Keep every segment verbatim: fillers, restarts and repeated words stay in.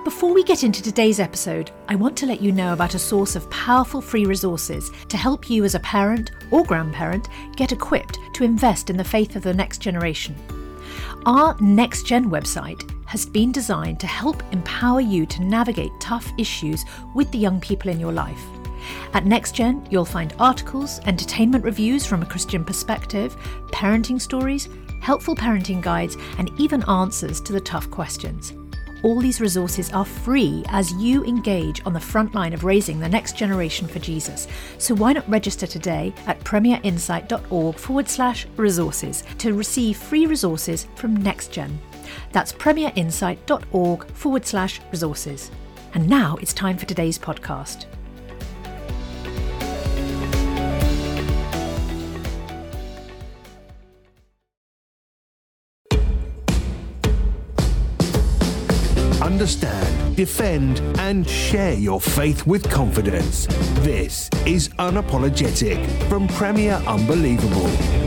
Before we get into today's episode, I want to let you know about a source of powerful free resources to help you as a parent or grandparent get equipped to invest in the faith of the next generation. Our Next Gen website has been designed to help empower you to navigate tough issues with the young people in your life. At Next Gen, you'll find articles, entertainment reviews from a Christian perspective, parenting stories, helpful parenting guides, and even answers to the tough questions. All these resources are free as you engage on the front line of raising the next generation for Jesus. So why not register today at premierinsight.org forward slash resources to receive free resources from NextGen. That's premierinsight.org forward slash resources. And now it's time for today's podcast. Understand, defend, and share your faith with confidence. This is Unapologetic from Premier Unbelievable.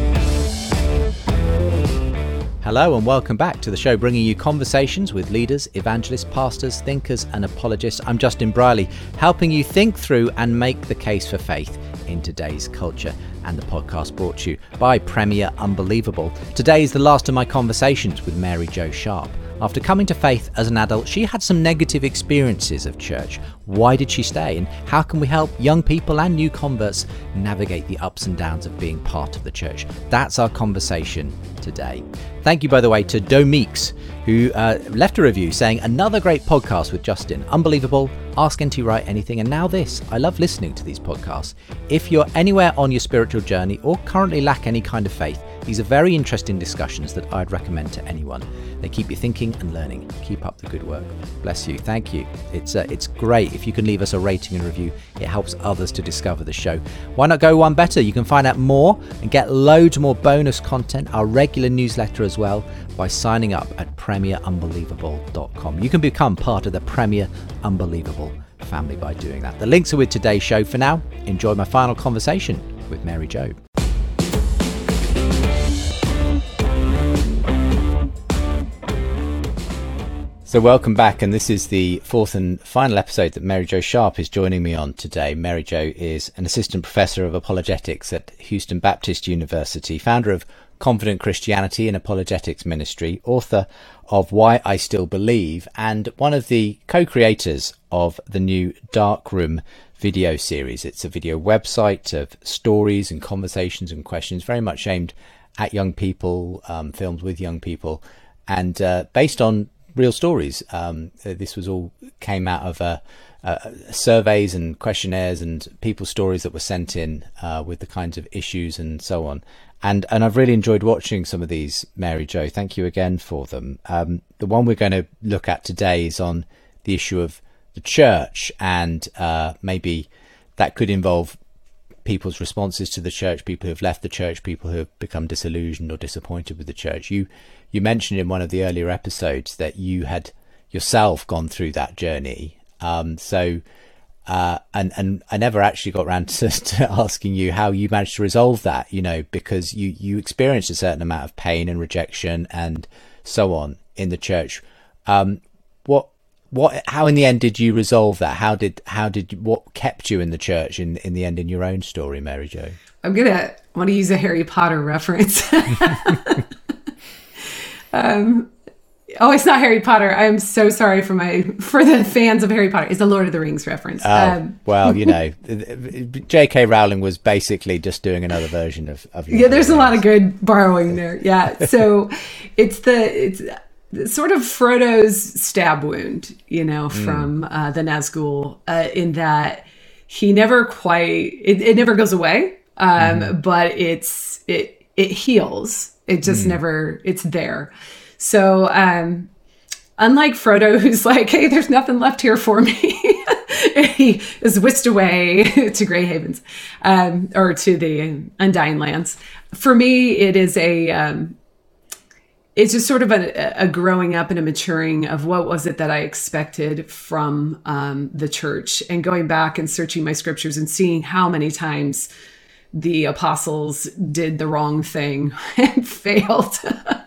Hello and welcome back to the show, bringing you conversations with leaders, evangelists, pastors, thinkers and apologists. I'm Justin Briley, helping you think through and make the case for faith in today's culture. And the podcast brought to you by Premier Unbelievable. Today is the last of my conversations with Mary Jo Sharp. After coming to faith as an adult, she had some negative experiences of church. Why did she stay? And how can we help young people and new converts navigate the ups and downs of being part of the church? That's our conversation today. Thank you, by the way, to Do Meeks, who uh, left a review saying, another great podcast with Justin. Unbelievable. Ask N T Wright anything. And now this. I love listening to these podcasts. If you're anywhere on your spiritual journey or currently lack any kind of faith, these are very interesting discussions that I'd recommend to anyone. They keep you thinking and learning. Keep up the good work. Bless you. Thank you. It's uh, it's great if you can leave us a rating and review. It helps others to discover the show. Why not go one better? You can find out more and get loads more bonus content, our regular newsletter as well, by signing up at premier unbelievable dot com. You can become part of the Premier Unbelievable family by doing that. The links are with today's show. For now, enjoy my final conversation with Mary Jo. So welcome back, and this is the fourth and final episode that Mary Jo Sharp is joining me on today. Mary Jo is an assistant professor of apologetics at Houston Baptist University, founder of Confident Christianity and Apologetics Ministry, author of Why I Still Believe, and one of the co-creators of the new Darkroom video series. It's a video website of stories and conversations and questions, very much aimed at young people, um, filmed with young people, and uh, based on real stories. Um, this was all came out of uh, uh, surveys and questionnaires and people's stories that were sent in uh, with the kinds of issues and so on. And and I've really enjoyed watching some of these, Mary Jo. Thank you again for them. Um, the one we're going to look at today is on the issue of the church, and uh, maybe that could involve people's responses to the church, people who have left the church, people who have become disillusioned or disappointed with the church. You you mentioned in one of the earlier episodes that you had yourself gone through that journey. Um, so, uh, and and I never actually got around to, to asking you how you managed to resolve that, you know, because you, you experienced a certain amount of pain and rejection and so on in the church. Um, what What? How in the end did you resolve that? How did? How did? What kept you in the church in in the end in your own story, Mary Jo? I'm gonna want to use a Harry Potter reference. um, oh, it's not Harry Potter. I'm so sorry for my for the fans of Harry Potter. It's a Lord of the Rings reference. Oh, um, well, you know, J K Rowling was basically just doing another version of. of yeah, there's a lot of good borrowing there. Yeah, so it's the it's. sort of Frodo's stab wound, you know, from mm. uh, the Nazgul, uh, in that he never quite, it, it never goes away, um, mm. but it's, it, it heals. It just mm. never, it's there. So, um, unlike Frodo, who's like, hey, there's nothing left here for me. He is whisked away to Grey Havens, um, or to the Undying Lands. For me, it is a, um, it's just sort of a, a growing up and a maturing of what was it that I expected from um, the church, and going back and searching my scriptures and seeing how many times the apostles did the wrong thing and failed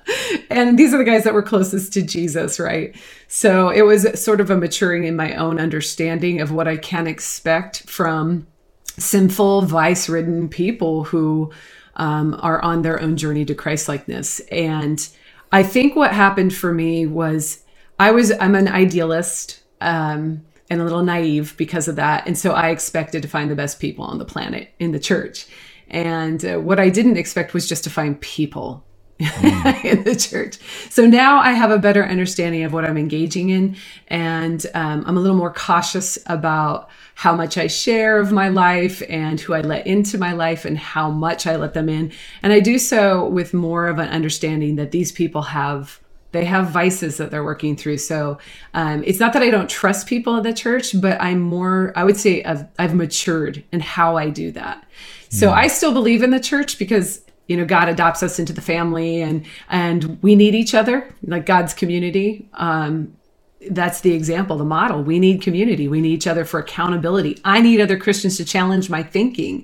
And these are the guys that were closest to Jesus, right? So it was sort of a maturing in my own understanding of what I can expect from sinful, vice-ridden people who um, are on their own journey to Christ-likeness. And I think what happened for me was I was, I'm an idealist, um, and a little naive because of that. And so I expected to find the best people on the planet in the church. And uh, what I didn't expect was just to find people mm. in the church. So now I have a better understanding of what I'm engaging in. And um, I'm a little more cautious about how much I share of my life and who I let into my life and how much I let them in. And I do so with more of an understanding that these people have They have vices that they're working through. So um, it's not that I don't trust people in the church, but I'm more, I would say I've, I've matured in how I do that. So mm. I still believe in the church because, you know, God adopts us into the family and, and we need each other, like God's community. Um, that's the example, the model. We need community. We need each other for accountability. I need other Christians to challenge my thinking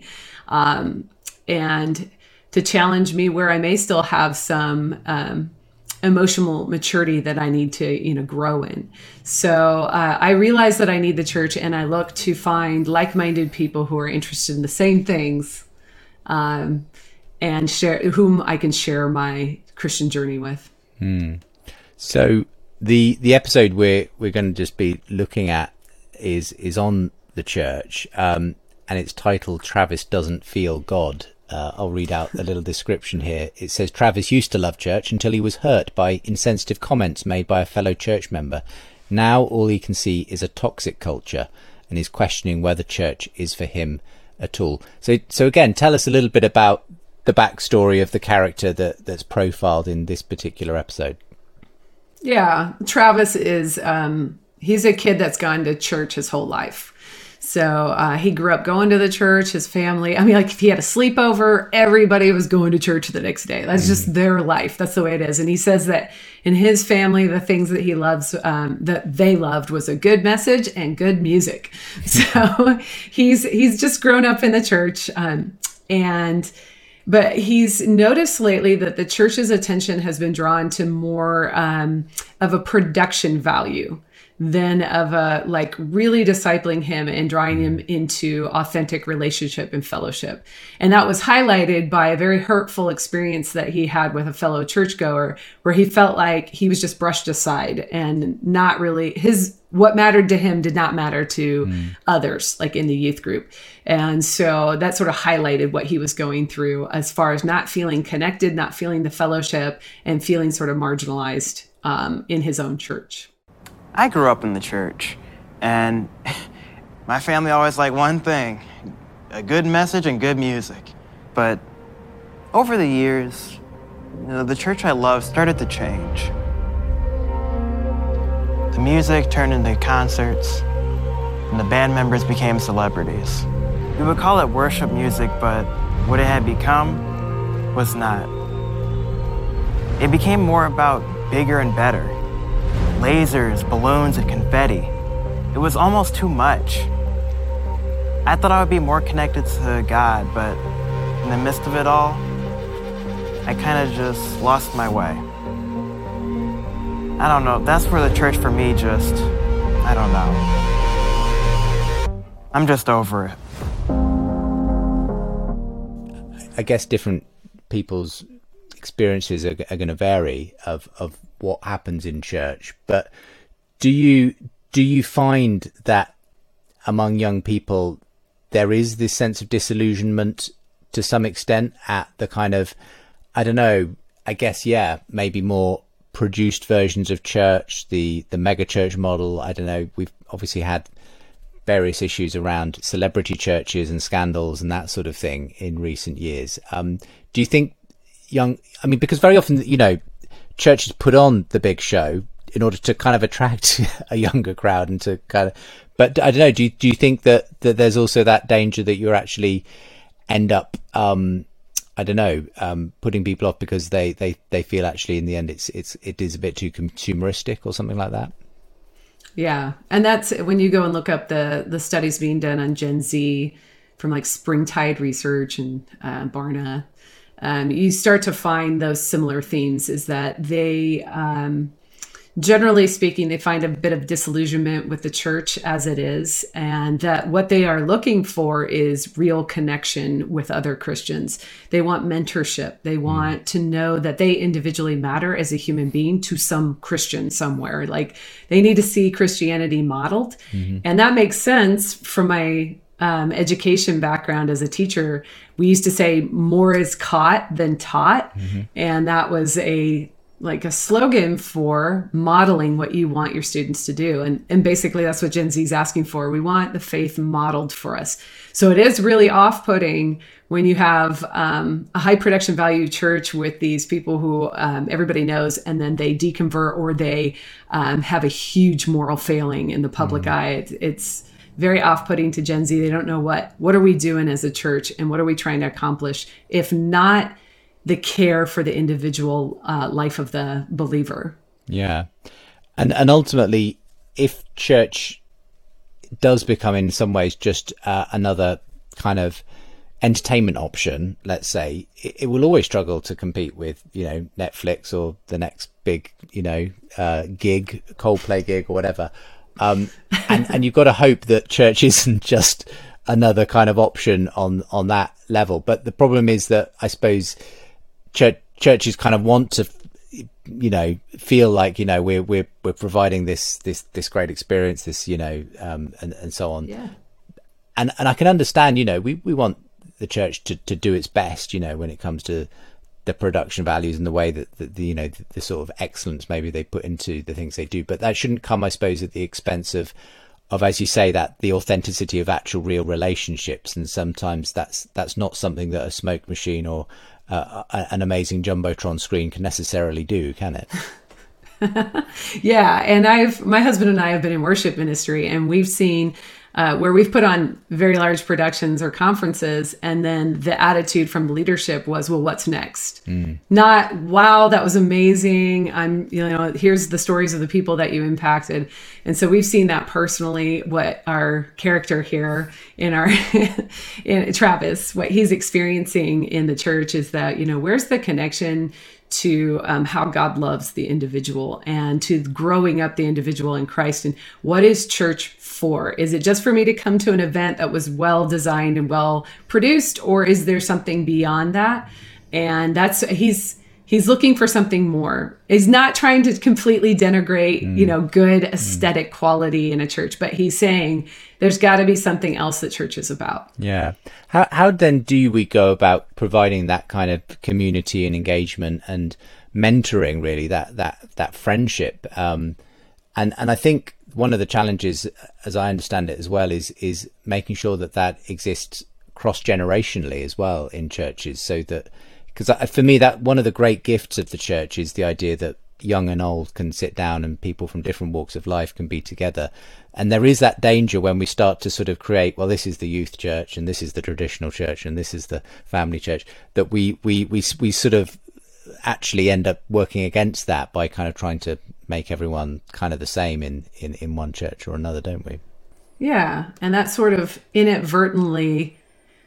um, and to challenge me where I may still have some, um, emotional maturity that I need to, you know, grow in. So uh, I realize that I need the church, and I look to find like-minded people who are interested in the same things, um, and share whom I can share my Christian journey with. Hmm. So the the episode we're we're going to just be looking at is is on the church, um, and it's titled "Travis Doesn't Feel God." Uh, I'll read out a little description here. It says, Travis used to love church until he was hurt by insensitive comments made by a fellow church member. Now all he can see is a toxic culture and is questioning whether church is for him at all. So, so again, tell us a little bit about the backstory of the character that, that's profiled in this particular episode. Yeah, Travis is, um, he's a kid that's gone to church his whole life. So uh, he grew up going to the church, his family. I mean, like if he had a sleepover, everybody was going to church the next day. That's just their life. That's the way it is. And he says that in his family, the things that he loves, um, that they loved was a good message and good music. So he's he's just grown up in the church. Um, and but he's noticed lately that the church's attention has been drawn to more um, of a production value than of a like really discipling him and drawing him into authentic relationship and fellowship. And that was highlighted by a very hurtful experience that he had with a fellow churchgoer where he felt like he was just brushed aside and not really his, what mattered to him did not matter to mm. others, like in the youth group. And so that sort of highlighted what he was going through as far as not feeling connected, not feeling the fellowship, and feeling sort of marginalized um, in his own church. I grew up in the church, and my family always liked one thing, a good message and good music. But over the years, you know, the church I loved started to change. The music turned into concerts, and the band members became celebrities. We would call it worship music, but what it had become was not. It became more about bigger and better. Lasers, balloons, and confetti. It was almost too much. I thought I would be more connected to God, but in the midst of it all, I kind of just lost my way. I don't know, that's where the church for me just, I don't know. I'm just over it. I guess different people's experiences are, are going to vary of, of what happens in church, but do you do you find that among young people there is this sense of disillusionment to some extent at the kind of, I don't know, I guess yeah maybe more produced versions of church, the the mega church model? I don't know, we've obviously had various issues around celebrity churches and scandals and that sort of thing in recent years. Um, do you think young, I mean, because very often, you know, churches put on the big show in order to kind of attract a younger crowd and to kind of, but I don't know, do you, do you think that, that there's also that danger that you're actually end up, um, I don't know, um, putting people off because they, they, they feel actually in the end it's, it's, it is a bit too consumeristic or something like that? Yeah. And that's when you go and look up the, the studies being done on Gen Z from like Springtide Research and uh, Barna. um, you start to find those similar themes, is that they, um, generally speaking, they find a bit of disillusionment with the church as it is, and that what they are looking for is real connection with other Christians. They want mentorship. They want mm. to know that they individually matter as a human being to some Christian somewhere. Like, they need to see Christianity modeled. Mm-hmm. And that makes sense from my um, education background as a teacher. We used to say more is caught than taught. Mm-hmm. And that was a like a slogan for modeling what you want your students to do. And, and basically that's what Gen Z is asking for. We want the faith modeled for us. So it is really off-putting when you have um, a high production value church with these people who um, everybody knows, and then they deconvert, or they um, have a huge moral failing in the public mm. eye. It, it's very off-putting to Gen Z. They don't know what, what are we doing as a church, and what are we trying to accomplish, if not the care for the individual uh, life of the believer. Yeah. And and ultimately, if church does become in some ways just uh, another kind of entertainment option, let's say, it, it will always struggle to compete with, you know, Netflix or the next big, you know, uh, gig, Coldplay gig or whatever. Um, and, and you've got to hope that church isn't just another kind of option on, on that level. But the problem is that, I suppose, Church, churches kind of want to, you know, feel like, you know, we're we're we're providing this this this great experience, this, you know, um, and and so on. Yeah. And and I can understand, you know, we, we want the church to, to do its best, you know, when it comes to the production values and the way that the, the you know the, the sort of excellence maybe they put into the things they do. But that shouldn't come, I suppose, at the expense of of, as you say, that the authenticity of actual real relationships. And sometimes that's that's not something that a smoke machine or Uh, an amazing Jumbotron screen can necessarily do, can it? Yeah. And I've, my husband and I have been in worship ministry, and we've seen uh, where we've put on very large productions or conferences, and then the attitude from leadership was, well, what's next? Mm. Not, wow, that was amazing. I'm, you know, here's the stories of the people that you impacted. And so we've seen that personally, what our character here in our, in Travis, what he's experiencing in the church is that, you know, where's the connection to um, how God loves the individual, and to growing up the individual in Christ? And what is church for? Is it just for me to come to an event that was well designed and well produced, or is there something beyond that? And that's, he's, he's looking for something more. He's not trying to completely denigrate, mm. you know, good aesthetic mm. quality in a church, but he's saying there's got to be something else that church is about. Yeah. How how then do we go about providing that kind of community and engagement and mentoring, really, that that that friendship? Um, and and I think one of the challenges, as I understand it as well, is is making sure that that exists cross generationally as well in churches, so that, because for me, that one of the great gifts of the church is the idea that young and old can sit down, and people from different walks of life can be together. And there is that danger when we start to sort of create, well, this is the youth church, and this is the traditional church, and this is the family church, that we we we we sort of actually end up working against that by kind of trying to make everyone kind of the same in in in one church or another, don't we? Yeah, and that sort of inadvertently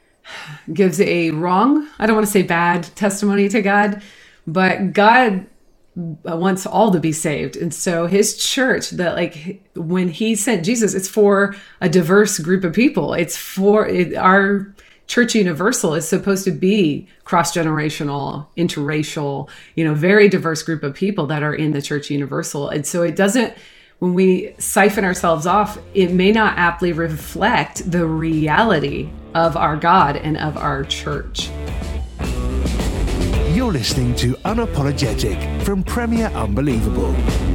gives a wrong, I don't want to say bad testimony to God, but God wants all to be saved. And so his church, that like when he sent Jesus, it's for a diverse group of people. It's for it, our Church Universal is supposed to be cross-generational, interracial, you know, very diverse group of people that are in the Church Universal. And so it doesn't, when we siphon ourselves off, it may not aptly reflect the reality of our God and of our church. You're listening to Unapologetic from Premier Unbelievable.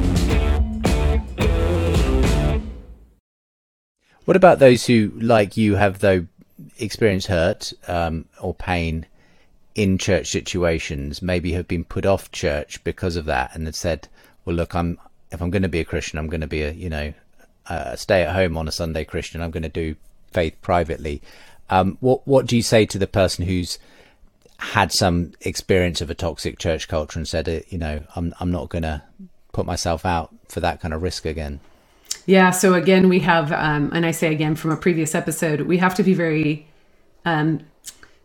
What about those who, like you, have though experienced hurt um, or pain in church situations, maybe have been put off church because of that, and have said, well, look, I'm if I'm going to be a Christian, I'm going to be a, you know, a stay at home on a Sunday Christian. I'm going to do faith privately. Um, what what do you say to the person who's had some experience of a toxic church culture and said, you know, I'm I'm not going to put myself out for that kind of risk again? Yeah. So again, we have, um, and I say again from a previous episode, we have to be very um,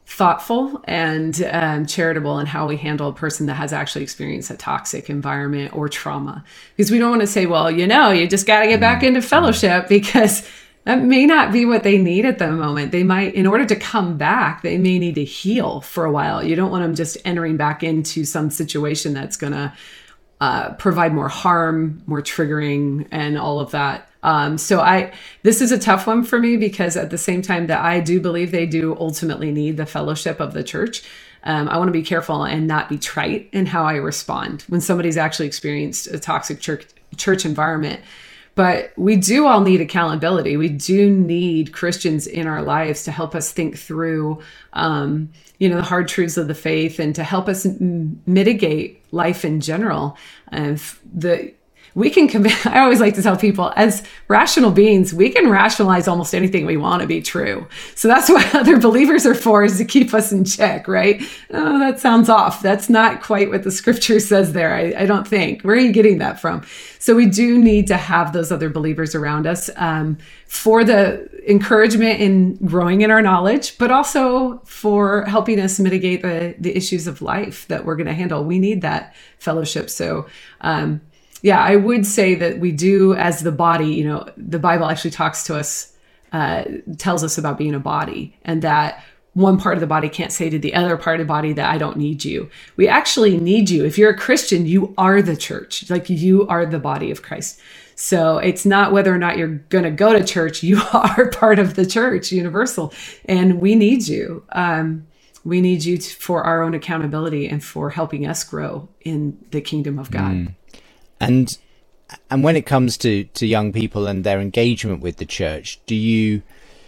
thoughtful and um, charitable in how we handle a person that has actually experienced a toxic environment or trauma. Because we don't want to say, well, you know, you just got to get back into fellowship, because that may not be what they need at the moment. They might, in order to come back, they may need to heal for a while. You don't want them just entering back into some situation that's going to uh, provide more harm, more triggering, and all of that. Um, so I, this is a tough one for me, because at the same time that I do believe they do ultimately need the fellowship of the church, um, I want to be careful and not be trite in how I respond when somebody's actually experienced a toxic church, church environment. But we do all need accountability. We do need Christians in our lives to help us think through, um, you know, the hard truths of the faith, and to help us m- mitigate life in general. And the We can, I always like to tell people, as rational beings, we can rationalize almost anything we want to be true. So that's what other believers are for, is to keep us in check, right? Oh, that sounds off. That's not quite what the scripture says there, I, I don't think. Where are you getting that from? So we do need to have those other believers around us um, for the encouragement in growing in our knowledge, but also for helping us mitigate the, the issues of life that we're going to handle. We need that fellowship. So, um, Yeah, I would say that we do, as the body, you know, the Bible actually talks to us, uh, tells us about being a body, and that one part of the body can't say to the other part of the body that I don't need you. We actually need you. If you're a Christian, you are the church, like you are the body of Christ. So it's not whether or not you're going to go to church, you are part of the church, universal, and we need you. Um, we need you to, for our own accountability and for helping us grow in the kingdom of God. Mm. And and when it comes to, to young people and their engagement with the church, do you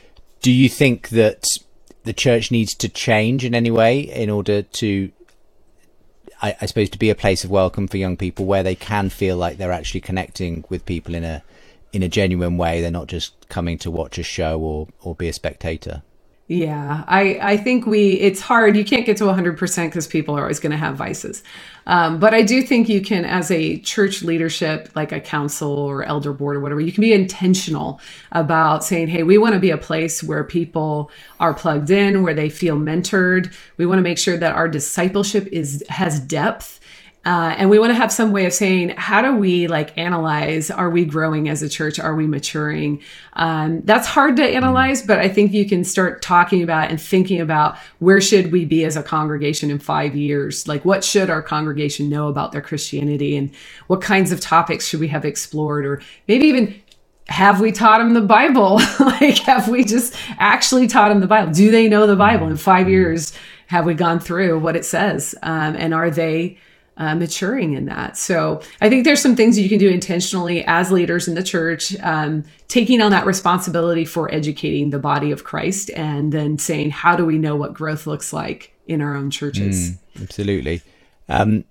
do you think that the church needs to change in any way in order to, I, I suppose, to be a place of welcome for young people, where they can feel like they're actually connecting with people in a in a genuine way? They're not just coming to watch a show or or be a spectator. Yeah, I, I think we, it's hard. You can't get to one hundred percent because people are always going to have vices. Um, but I do think you can, as a church leadership, like a council or elder board or whatever, you can be intentional about saying, hey, we want to be a place where people are plugged in, where they feel mentored. We want to make sure that our discipleship is has depth. Uh, and we want to have some way of saying, how do we like analyze, are we growing as a church? Are we maturing? Um, that's hard to analyze, but I think you can start talking about and thinking about, where should we be as a congregation in five years? Like, what should our congregation know about their Christianity, and what kinds of topics should we have explored? Or maybe even, have we taught them the Bible? Like, have we just actually taught them the Bible? Do they know the Bible? In five years, have we gone through what it says? Um, and are they Uh, maturing in that? So I think there's some things you can do intentionally as leaders in the church, um, taking on that responsibility for educating the body of Christ, and then saying, how do we know what growth looks like in our own churches? Mm, absolutely. Um,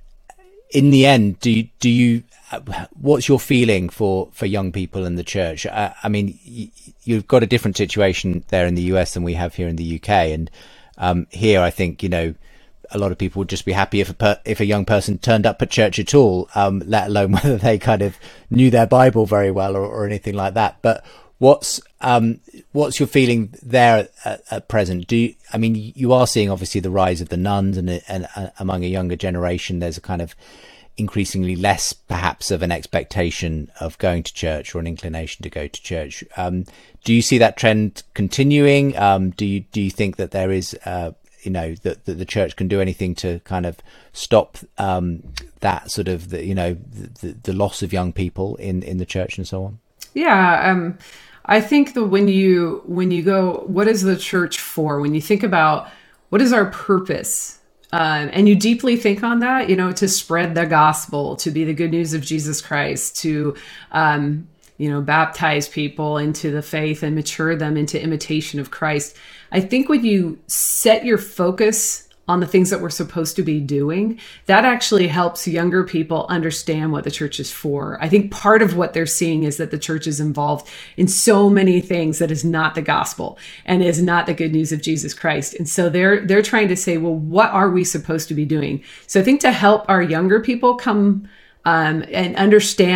in the end, do you, do you, what's your feeling for, for young people in the church? I, I mean, y- you've got a different situation there in the U S than we have here in the U K. And um, here, I think, you know, a lot of people would just be happy if a per, if a young person turned up at church at all, um, let alone whether they kind of knew their Bible very well or, or anything like that. But what's um, what's your feeling there at, at present? Do you, I mean, you are seeing obviously the rise of the nuns, and, and uh, among a younger generation, there's a kind of increasingly less, perhaps, of an expectation of going to church or an inclination to go to church. Um, do you see that trend continuing? Um, do you do you think that there is uh, you know, that, that the church can do anything to kind of stop um, that sort of, the, you know, the, the loss of young people in, in the church and so on? Yeah, um, I think that when you when you go, what is the church for? When you think about what is our purpose, uh, and you deeply think on that, you know, to spread the gospel, to be the good news of Jesus Christ, to um, you know, baptize people into the faith and mature them into imitation of Christ. I think when you set your focus on the things that we're supposed to be doing, that actually helps younger people understand what the church is for. I think part of what they're seeing is that the church is involved in so many things that is not the gospel and is not the good news of Jesus Christ. And so they're they're trying to say, well, what are we supposed to be doing? So I think to help our younger people come um, and understand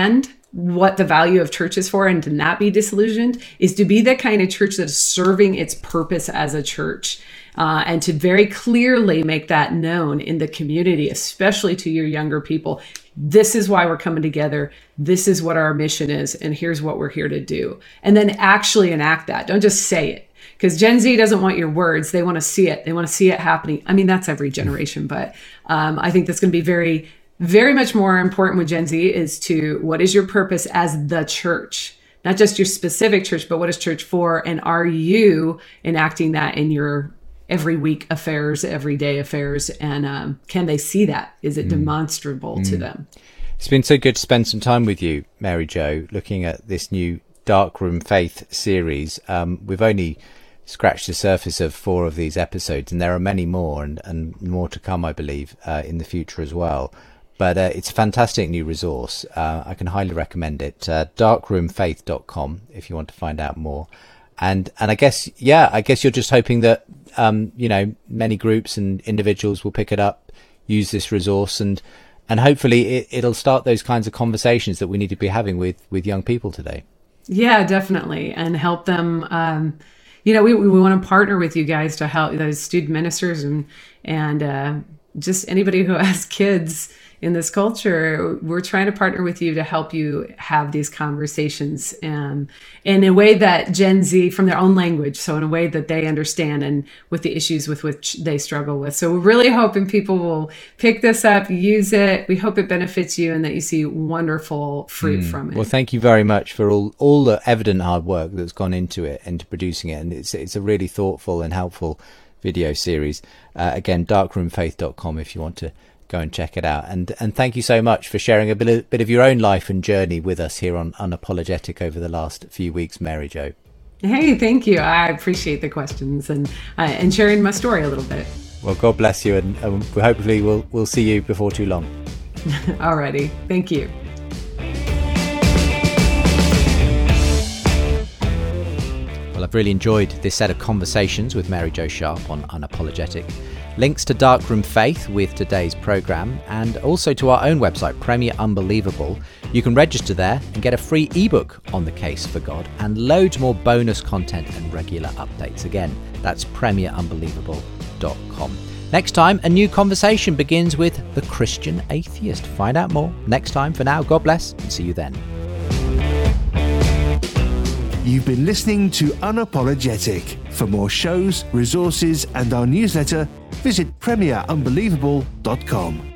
what the value of church is for and to not be disillusioned is to be the kind of church that is serving its purpose as a church. Uh, and to very clearly make that known in the community, especially to your younger people. This is why we're coming together. This is what our mission is. And here's what we're here to do. And then actually enact that. Don't just say it. Because Gen Z doesn't want your words. They want to see it. They want to see it happening. I mean, that's every generation. But um, I think that's going to be very, very much more important with Gen Z is to what is your purpose as the church? Not just your specific church, but what is church for? And are you enacting that in your every week affairs, everyday affairs, and um, can they see that? Is it mm. demonstrable mm. to them? It's been so good to spend some time with you, Mary Jo, looking at this new Darkroom Faith series. Um, we've only scratched the surface of four of these episodes, and there are many more, and, and more to come, I believe, uh, in the future as well. But uh, it's a fantastic new resource. Uh, I can highly recommend it. Uh, darkroom faith dot com if you want to find out more. And and I guess, yeah, I guess you're just hoping that, um, you know, many groups and individuals will pick it up, use this resource, and and hopefully it, it'll start those kinds of conversations that we need to be having with, with young people today. Yeah, definitely. And help them. Um, you know, we, we want to partner with you guys to help those student ministers and, and uh, just anybody who has kids in this culture. We're trying to partner with you to help you have these conversations um, in a way that Gen Z, from their own language, so in a way that they understand and with the issues with which they struggle with. So we're really hoping people will pick this up, use it. We hope it benefits you and that you see wonderful fruit mm. from it. Well, thank you very much for all, all the evident hard work that's gone into it, into producing it. And it's, it's a really thoughtful and helpful video series. Uh, again, darkroom faith dot com if you want to go and check it out. And and thank you so much for sharing a bit of, bit of your own life and journey with us here on Unapologetic over the last few weeks, Mary Jo. Hey, thank you. I appreciate the questions and uh, and sharing my story a little bit. Well, God bless you, and, and hopefully we'll we'll see you before too long. Alrighty, thank you. Well, I've really enjoyed this set of conversations with Mary Jo Sharp on Unapologetic. Links to Darkroom Faith with today's programme, and also to our own website, Premier Unbelievable. You can register there and get a free ebook on the case for God and loads more bonus content and regular updates. Again, that's premier unbelievable dot com. Next time, a new conversation begins with the Christian atheist. Find out more next time. For now, God bless and see you then. You've been listening to Unapologetic. For more shows, resources, and our newsletter, visit premier unbelievable dot com.